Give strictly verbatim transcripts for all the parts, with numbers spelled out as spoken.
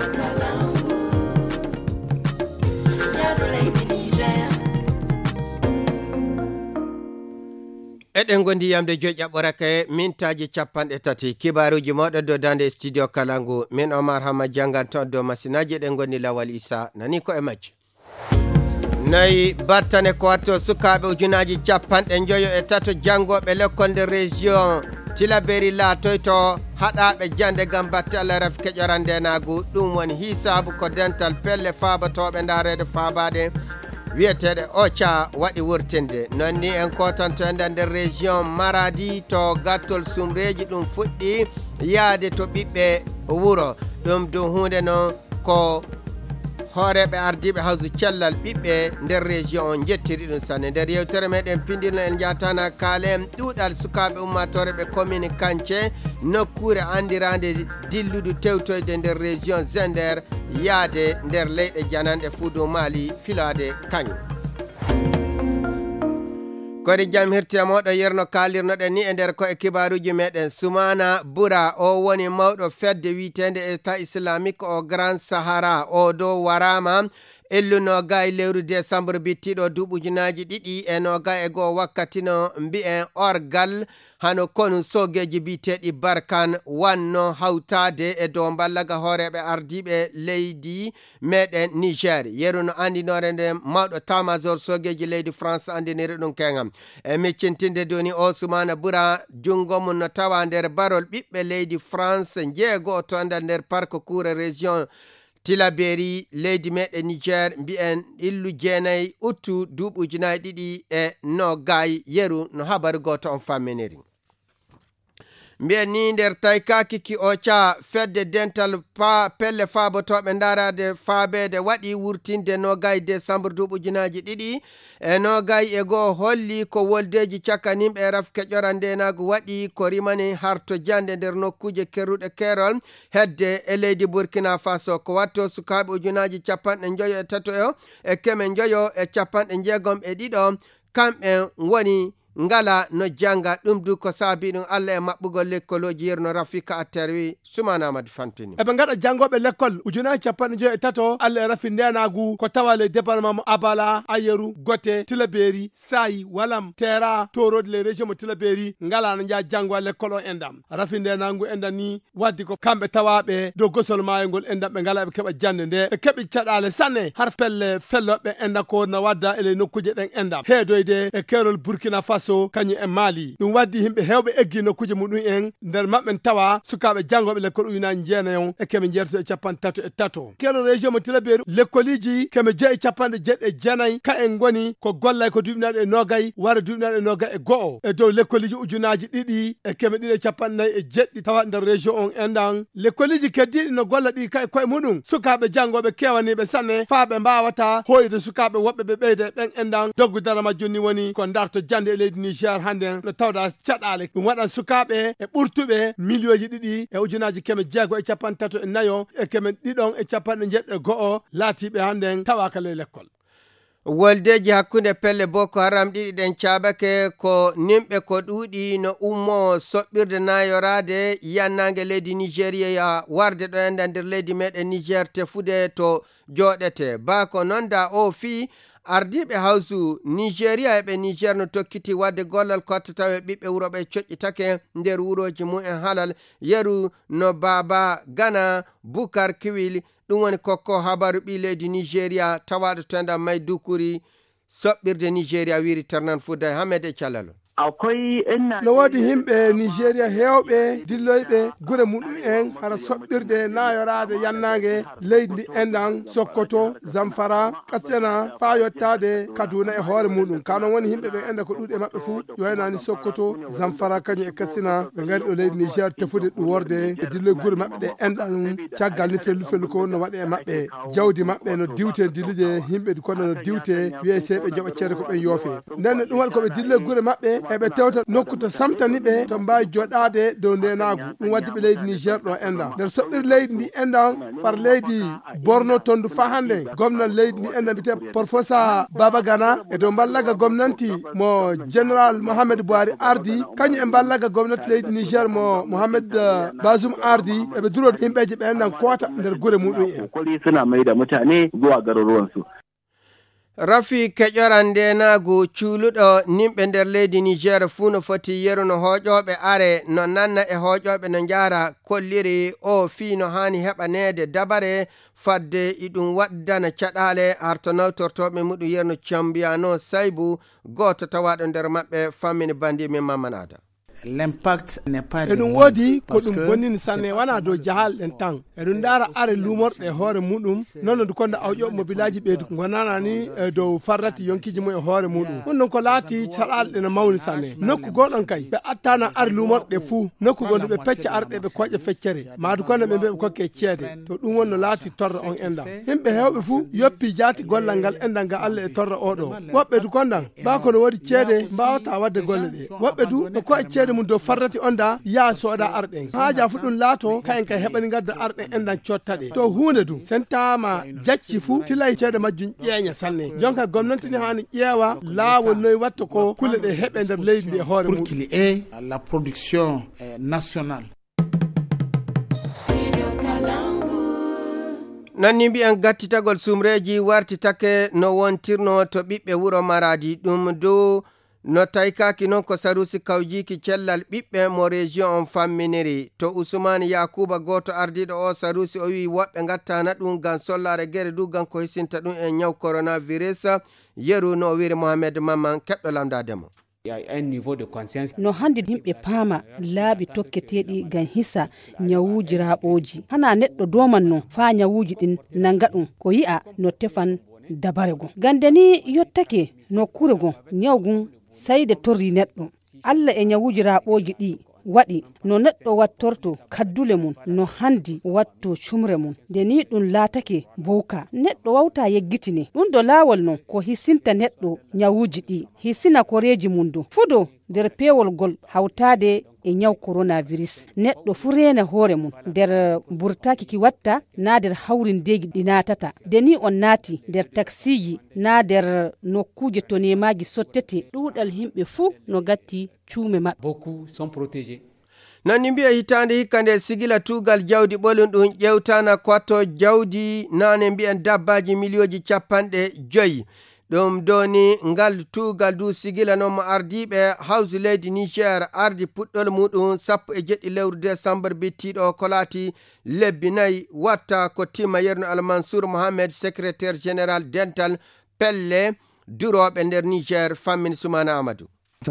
Eɗen gondi yamde joƴƴa ɓorake mintaji capanɗe tati kibaruji moɗo do dande studio Kalangu min Omar Hama janganto do masinaji eɗen gondi Lawal Isa nani ko e majji nayi battane ko watto sukaɓe ujunaji capanɗe joyo e tato jangoɓe lekkol de région Tilaberi latoy to haɗaɓe jande gam batte Allah rafi keƴorande nagu ɗum woni hisabu ko dental pelle fabatoɓe darede fabade wiyeteɗe oca waɗi wurtinde nonni en kotanto e nder région Maradi to gattol sumreji ɗum fuɗɗi yaade to ɓiɓɓe wuro ɗum ɗum hunde noon ko hooreɓe ardiɓe hawsu cellal ɓiɓɓe nder région on jettiri ɗum sanne nder yewtere meɗen pindino en jatana kaale en ɗuuɗal sukaɓe ummatore ɓe commune Kance nokkure andirande dilludu tewtoyde nder région Zender yaade nder leyɗe jananɗe Fuudu Mali filade kañum kodi jam hirti moɗo yerno kalirnoɗen ni e nder ko e kibaruji meɗen Soumana Boura o woni mawɗo fedde wiitende État islamique o Grand Sahara o do warama elluno gay lewru décembre bittiɗo duɓujunaji ɗiɗi e noga e goo wakkati no mbi'en orgal hano konu sogeji biteɗi Barkan wanno hawtade e dow ballaga hooreɓe ardiɓe leydi meɗen Niger yeru no andinore nde mawɗo tamajor sogeji leydi France andiniri ɗum kengam e miccintinde doni o Soumana Boura jungo mum no tawa nder barol ɓiɓɓe leydi France jeego to andal nder parc Koura région Tilaberi leydi meɗe Niger mbi'en illu jeenayi uttu duuɓi ujunaji ɗiɗi e no gayi yeru no habaru goto on famminiri mbi'en ni nder tayka kiki o ca fedde dental pa pelle faabotoɓe darade faabede waɗi wurtinde no gayi décembre duuɓi ujunaji ɗiɗi e no gayi e goo holli ko woldeji cakkanimɓe e raf keƴorande nago waɗi ko rimani harto jande nder nokkuje kerruɗe kerol hedde e leydi Burkina Faso ko watto sukaɓe ujunaji capanɗe joyo e tato o e keme joyo e capanɗe jeegom e ɗiɗo kamɓe woni ngala no janga ɗum du ko saabi ɗum Allah e maɓɓugol lekkoloji yerno Rafika Atterwi Soumana Amadi Fantini eɓe gaɗa jangoɓe lekkol ujunaji capanɗe joyi e tato Allah e rafi ndenagu ko tawa le département mo Abala Ayeru Gote Tilaberi Sayi Walam Tera torode le région mo Tilaberi ngala no jaa jangoa lekkol o endam rafi ndenagu endan ni waddi ko kamɓe tawaɓe dow gosol maayo ngol endam ɓe ngala ɓe keɓa jande nde ɓe keɓi caɗale sanne har pelle felloɓe endan ko no wadda ele nokkuje ɗen endam heedoyde e kerol Burkina Faso kañi e Mali ɗum waddi himɓe hewɓe eggi nokkuje muɗum en nder maɓɓe tawa sukaɓe jangoɓe lekkol ujunaji jeenayon e keme jeerto e capanɗe tato e tato kero région mo Tilaberi lekkoliji keme jeeyi e capanɗe jeɗɗe jeenayi ka en goni ko gollay ko duuɓinaɗe e nogay wara duuɓinaɗe e nogay e go'o e dow lekkoliji ujunaji ɗiɗi e keme ɗiɗi e capanɗe nayyi e jeɗɗi tawa nder région on endan lekkoliji keddiɗi no golla ɗi ka e koye muɗum sukaɓe jangoɓe kewaniɓe sanne faaɓe mbawata hoyde sukaɓe woɓɓe ɓe ɓeyde ɓen endan doggu dara majjum ni woni ko darto jande e leydi Niger hande no tawda caɗale ɗum waɗan sukaɓe e ɓurtuɓe millioji ɗiɗi e ujunaji keme jeego e capanɗe tato e nayo e keme ɗiɗon e capanɗe jeɗɗe go'o laatiɓe hande tawaka ley lekkol woldeji hakkunde pelle Boko Haram ɗiɗi ɗen caɓake ko nimɓe ko ɗuuɗi no ummo soɓɓirde nayorade yannange leydi Nigéria warde ɗo enda nder leydi meɗen Niger tefude to joɗete bako noon da o fi ardiɓe hawsu Nigéria eɓe Niger no tokkiti wadde gollal kotta tawe ɓiɓɓe wuroɓe coƴƴitake nder wuroji mumen halal yeru no Baba Gana Bukar Kiwil ɗum woni kokko habaru ɓi leydi Nigéria tawaɗo tenda Maiduguri soɓɓirde Nigéria wiri Ternan Fouday Hamed e Calalo no wodi himɓe Nigéria hewɓe dilloyɓe gure muɗum en hara soɓɓirde nayorade yannage leydi endan Sokoto Zamfara Katsina fa yottade Kaduna e hoore muɗum kanon woni himɓe ɓe enda ko ɗuuɗi e maɓɓe fuu yoynani Sokoto Zamfara kañum e Katsina ɓe gari ɗo leydi Niger tefude ɗum worde e dilloy gure maɓɓe ɗe endan caggal ni fellu fellu ko no waɗe e maɓɓe jawdi maɓɓe no diwte dillude himɓe kono no diwte wiye se ɓe joɓa ceede ko ɓen yoofe nden ɗum waɗi koɓe dilloy gure maɓɓe eɓe tewta nokku to samtani ɓe to mbawi joɗade dow ndenagu ɗum waddi ɓe leydi Niger ɗo enda nder soɓɓir leydi ndi endan far leydi Borno tondu fa hande gomnan leydi ndi enda mbite Professeur Baba Gana e dow ballaga gomnanti mo Général Mohamed Buhari ardi kañum e ballaga gomnati leydi Niger mo Mohamed Bazoum ardi eɓe durode himɓeje ɓe endan koota nder guure muɗum en kokari suna maida mutane zuwa garuruwansu. Rafi keƴoran ndenagu cuuluɗo nimɓe nder leydi Niger fuu no foti yeruno hooƴoɓe are no nanna e hooƴoɓe no jara kolliri o fii no hani heɓanede dabare fadde iɗum waddana caɗale harto nawtortoɓe muɗum yerno Cambiyano Saybou goto tawaɗo nder maɓɓe fammini bandi min Mamanada. L'impact n'est pas e ɗum woodi ko ɗum bonnini sanne wona dow jahal ɗen tan eɗum ndaara are lumorɗe hoore muɗum noon ndu konda awƴoɓe mobilaji ɓeydu gonana ni e dow farrati yonkiji mum e hoore muɗum ɗum ɗon ko laati caɗalɗe no mawni sanne nokku goɗon kay ɓe attana are lumorɗe fuu nokku gonɗo ɓe pecca arɗe ɓe koƴa feccere maadu konde ɓe mbiɓe kokke ceede to ɗum wonno laati torra on enda yimɓe hewɓe fuu yoppi jaati gollal ngal endal nga Allah e torra oɗo woɓɓe du kondan ɓa kono woodi ceede mbawata wadde golle ɗe woɓɓe du no koye ceede mum dow farrati onda ya soda arɗen haaja fu ɗum laato kayen kay heɓani gadda arɗen endan cottaɗe to hunde du sen tama jacci fu tilay ceede majjum ƴeeña sanne jonka gomnati ni hani ƴeewa laawol noyi watta ko kulle ɗe heɓe nder leydi ndi e hoore pour qu'il ait la production eh, nationale. nonni mbiyan gattitagol sumreji warti take no wontirno to ɓiɓɓe wuro Maradi ɗum dow no taykaki noon ko sarusi kawjiki cellal ɓiɓɓe mo région on famminiri to Ousmane Yakuba goto ardiɗo o sarusi o wi woɓɓe gattana ɗum gam sollare guere du gam ko hisinta ɗum e ñaw coronavirus yeru no wiri Mohamed Maman keɓɗo lamdademo. no handi yimɓe paama laabi tokketeɗi gam hisa ñawuji raɓoji hana neɗɗo doman non fa ñawuji ɗin nanga ɗum ko yi'a no tefan dabare gon gande ni yottake no kure gon ñawgun sayde torri neɗɗo Allah e ñawuji raɓoji ɗi waɗi no neɗɗo wattorto kaddule mum no handi watto cumre mum nde ni ɗum laatake bowka neɗɗo wawta yeggitini ɗum do laawol non ko hisinta neɗɗo ñawuji ɗi hisina koreji mum do fudo nder pewol gol hawtade e ñaw coronavirus neɗɗo fu rena hoore mum nder burtaki ki watta na nder hawrindeji ɗi natata nde ni on naati nder taxiji na nder nokkuje to nemaji sottete ɗuɗal himɓe fu no gatti cuume maɓɓe beaucoup sont protégés. nonni mbiya hitande hikka nde sigila tugal jawdi ɓolum ɗum ƴewtana kwatto jawdi nane mbiyan dabbaji milioji capanɗe joyi ɗum doni ngal tugal du sigila noon mo ardiɓe hawsi leydi Niger ardi puɗɗol muɗum sappo e jeɗɗi lewru décembre bittiɗo ko laati lebbi nayyi watta ko timma yerno Almansour Mohamed secrétaire général dental pelle duroɓe nder Niger fammin Soumana Amadou.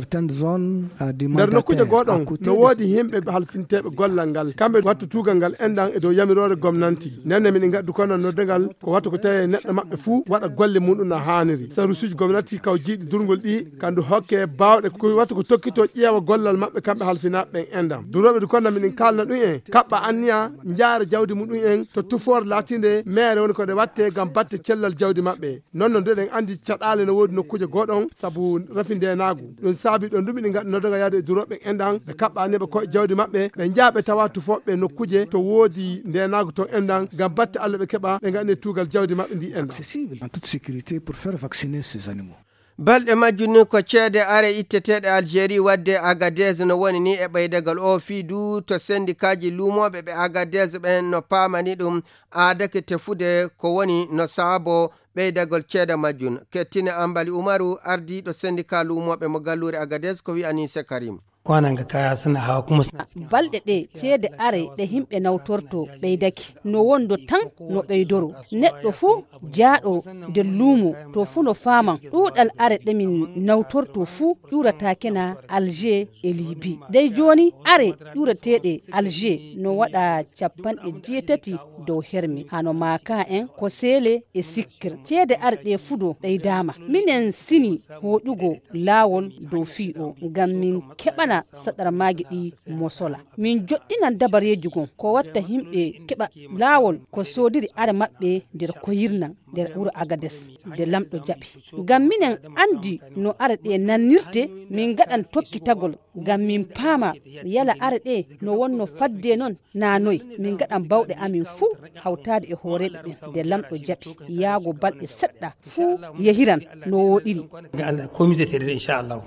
nder nokkuje goɗon no woodi himɓe halfinteɓe gollal ngal kamɓe wattu tugal ngal endan e dow yamirore gomnanti nenne min gaddu kono noddegal ko wattu ko tawi neɗɗo maɓɓe fuu waɗa golle muɗum no haniri sarusuji gomnati kaw jiiɗi durgol ɗi kandu hokke bawɗe ko wattu ko tokkito ƴeewa gollal maɓɓe kamɓe halfinaɓe ɓen endan duroɓe du kono min kalna ɗum en kaɓɓa anniya jaara jawdi muɗum en to tufor latinde maire woni koɗe watte gam batte cellal jawdi maɓɓe non no ndeɗen andi caɗale no woodi nokkuje goɗon saabu rafi ndenagu ɗum saabi ɗon ɗum ɗi noddaga yaade duroɓe endan ɓe kaɓɓani ɓe koye jawdi maɓɓe ɓe jaaɓe tawa tufoɓe nokkuje to woodi ndenagu to endan gam batte Allah ɓe keɓa ɓe gandi tugal jawdi maɓɓe ndi endan en toute sécurité pour faire vacciner ces animaux. balɗe majjunni ko ceede are itteteɗe Algérie wadde Agadez no woni ni e ɓeydagal o fiidu to sendikaji lumoɓe ɓe Agadez ɓen no paamani ɗum aadake tefude ko woni no saabo ɓeydagol ceede majjun kettine Ambali Umaru ardiɗo syndicat lumoɓe mo gallure Agadez ko wi Anise Karim. kwananga kaya suna hawa kuma balɗe ɗe ceede are ɗe himɓe nawtorto ɓeydaki no wondo tan no ɓeydoro neɗɗo fuu jaaɗo nder luumo to fuu no faaman ɗuuɗal are ɗemin nawtorto fuu ƴuratakena Alger e Libye dey joni are ƴurateɗe Alger no waɗa capanɗe jeetati dow hermi hano maka en ko seele e sikkir ceede are ɗe fudo ɓeydama minen sini hoƴugo laawol dow fii o ngam min keɓana hana sadar magidi mosola min joddinan dabareji gon ko watta himbe keba lawol ko sodiri are mabbe der ko yirnan der wuro Agades de lamdo jabi gam minen andi no are de nanirte min gadan tokki tagol gam min pama yala are de no wonno fadde non nanoy min gadan bawde amin fu hawtade e horebe be de lamdo jabi yago balde sedda fu yehiran no wodiri ga Allah ko mi zete insha Allah.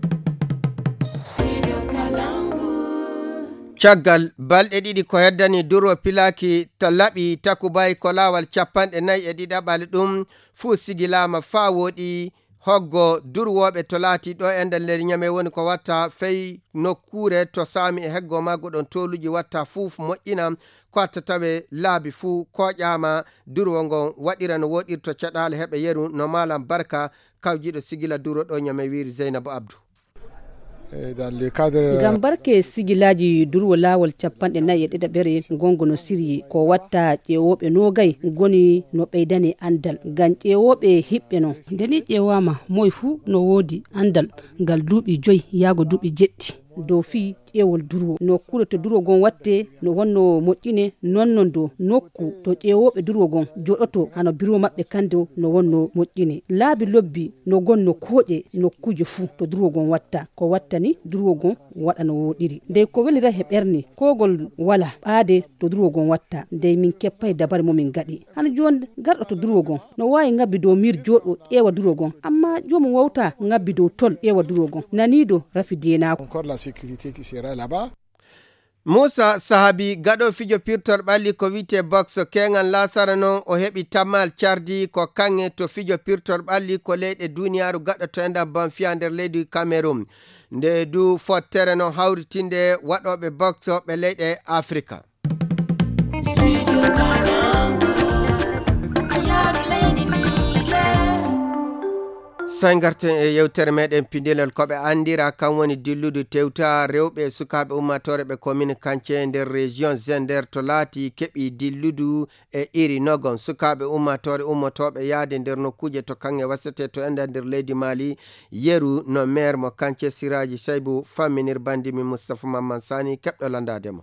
caggal balɗe ɗiɗi ko heddani duro pilaki to laɓi takubay ko lawal capanɗe nayyi e ɗiɗaɓal ɗum fuu sigilama fa woɗi hoggo durwoɓe to laati ɗo e nder nder ñame woni ko watta fey nokkure to sami e heggo maggo ɗon toluji watta fuu moƴƴina ko atta tawe laabi fuu koƴama durwo ngon waɗira no woɗirto caɗale heɓe yeru no malam barka kawjiɗo sigila duro ɗo ñame wiri Zeynabou Abdou. gam barke sigilaji durwo lawol capanɗe nayyi e ɗiɗaɓere gongono siryi ko watta ƴewoɓe nogay goni no ɓeydani andal gam ƴewoɓe hiɓɓe non ndeni ƴewama moy fuu no wodi andal ngal duuɓi joyi yaago duuɓi jeɗɗi dow fi ƴewol durwo nokkure to durwo gon watte no wonno moƴƴine nonnon do nokku to ƴewoɓe durwo gon joɗoto hano biro mabɓe kande no wonno moƴƴine laabi lobbi no gonno kooƴe nokkuje fuu to durwo gon watta ko wattani durwo gon waɗa no woɗiri nde ko welira he ɓerni kogol wala ɓaade to durwo gon watta nde min keppay dabare momin gaɗi hano joni garɗo to durwo gon no wawi ngabbi dow mir joɗo ƴeewa durwo gon amma jomum wawta ngabbi dow tol ƴeewa durwo gon naniɗo rafi dienako. Musa Sahabi gaɗo fijo pirtor ɓalli ko wite box kengan lasara non o heɓi tammal cardi ko kange to fijo pirtor ɓalli ko leyɗe duniyaru gaɗo to enda banfiya nder leydi Cameroon nde du fottere non hawritinde waɗoɓe box ɓe leyɗe Afrika. sangarten e yewtere meɗen pindilal koɓe andira kan woni dilludu tewta rewɓe sukaɓe ummatore ɓe commune Kanthie nder région Zender to laati keɓi dilludu e iri nogon sukaɓe ummatore ummotoɓe yaade nder nokkuje to kange wasete to enda nder leydi Mali yeru no maire mo Kanthie Siraji Saybou famminir bandimi Moustapha Mamman Sani keɓɗo landademo.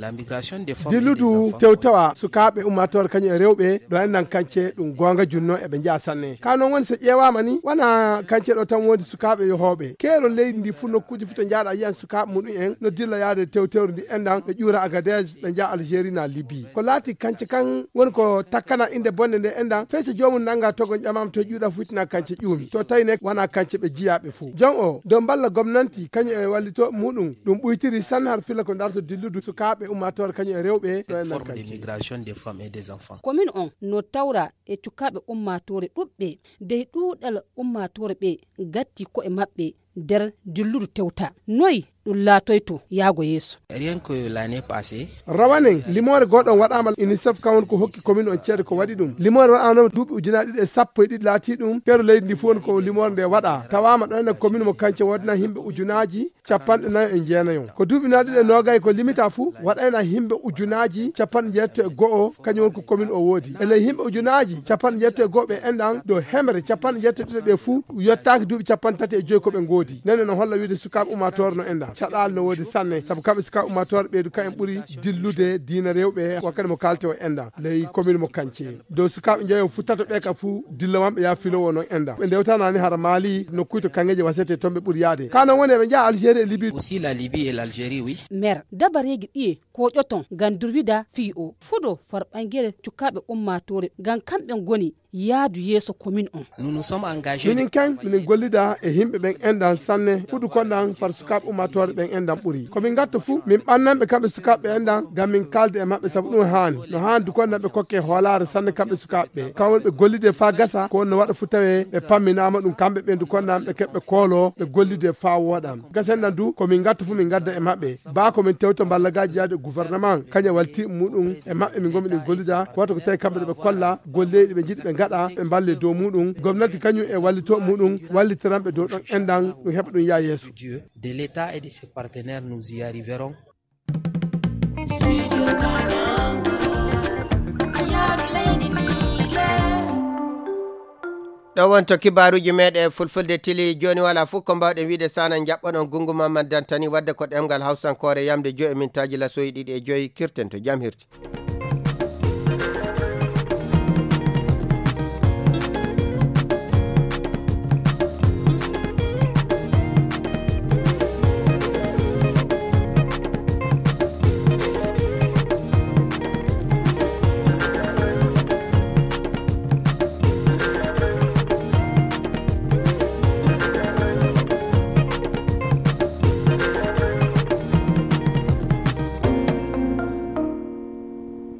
dilludu tewtawa sukaɓe ummatore kañum e rewɓe ɗo endan Kanthie ɗum gonga junno eɓe jaa sanne ka noon woni so ƴewama ni wona Kanthie ɗo tan wodi sukaɓe yohoɓe keero leydi ndi fu nokkuji fu to jaaɗa yiyan sukaɓe muɗum en no dilla yaade tewtewre ndi endan ɓe ƴuura Agadez ɓe jaa Algérie na Libye ko laati Kanthie kan woni ko takkana inde bonde nde endan fey so jomum nanga togon ƴamam to ƴuuɗa fuitina Kanthie ƴuumi to tawi nek wona Kanthie ɓe jiyaɓe fuu jon o dow balla gomnanti kañum e wallito muɗum ɗum ɓuytiri sanne har filla ko darto dilludu sukaɓe ummatore kañum e rewɓe forme de migration des femmes et des enfants. Commune on no tawra e cukaɓe ummatore ɗuɓɓe dey ɗuɗal ummatore ɓe gatti ko e maɓɓe nder dilludu tewta noyi ɗum laatoyto yaago yeeso. Rien que l'année passée rawanen limore goɗon waɗama UNICEF kawon ko hokki commune on ceede ko waɗi ɗum limore waɗama duuɓi ujunaɗe ɗiɗi e sappo e ɗiɗi laati ɗum keero leydi ndi fof ko limore nde waɗa tawama ɗo ene commune mo Kanthie wodna himɓe ujunaji capanɗe nayi e jeenayon ko duuɓi naɗiɗi e nogay ko limita fuu waɗayna himɓe ujunaji capanɗe jeetto e go'o kañum woni ko commune o woodi ele yimɓe ujunaji capanɗe jeetto e go'o ɓe enɗan ɗo hemre capanɗe jeetto ɗiɗi ɓe fuu yettaki duuɓi capanɗe tati e joyi koɓe goodi nene no holla wiide sukaɓe ummatore no enɗan caɗal no woodi sanne sabu kamɓe sukaɓe ummatore ɓeydu kayen ɓuuri dillude diina rewɓe wakkati mo kalte o enɗan ley commune mo Kanthie dow sukaɓe jeeyo futtato ɓe ka fuu dilla mamɓe ya filowo noon enɗan ɓe ndewtanani hara Mali nokkuy to kangeje wasete toon ɓe ɓuuri yaade kanon woni eɓe jaa Algérie e Libye aussi la Libye et l'Algérie oui maire dabareji ɗiye ko ƴoton gam durwida fii o fuɗo farɓangere cukaɓe ummatore gam kamɓe goni yaadu yeeso commune on. Nous nous sommes engagés. Minin kan minin gollida e himɓe ɓen endan sanne fuɗu konɗan far sukaɓe ummatore ɓen endan ɓuuri komin gatta fuu min ɓannanɓe kamɓe sukaɓe endan gam min kalde e maɓɓe saabu ɗum haani no haani du konɗan ɓe kokke hoolare sanne kamɓe sukaɓe ɓe kawon ɓe gollide fa gasa ko no waɗa fu tawe ɓe pamminama ɗum kamɓe ɓen du konɗan ɓe keɓɓe koolo ɓe gollide fa woɗan gasenɗan du komin gatta fuu min gadda e maɓɓe ba komin tewto ballagaji yaade gouvernement kañum walti muɗum e maɓɓe min gomi ɗin gollida ko wata ko tawi kamɓe ɗo ɓe kolla golleɗi ɓe jiɗi ɓe gaɗa ɓe balle dow muɗum gomnati kañum e wallito muɗum wallitiranɓe dow ɗon endan ɗum heɓa ɗum ya yeeso de l'état et de ses partenaires nous y arriverons. ɗo ɗo wonto kibaruji meɗe fulfulde tili joni wala fof ko mbawɗen wiide sanan jaɓɓoɗon Gungu Mamad Dantani wadde ko ɗemgal hawsankore yamde joyi mintaji lasoyi ɗiɗi e joyi kirten to jam hirti.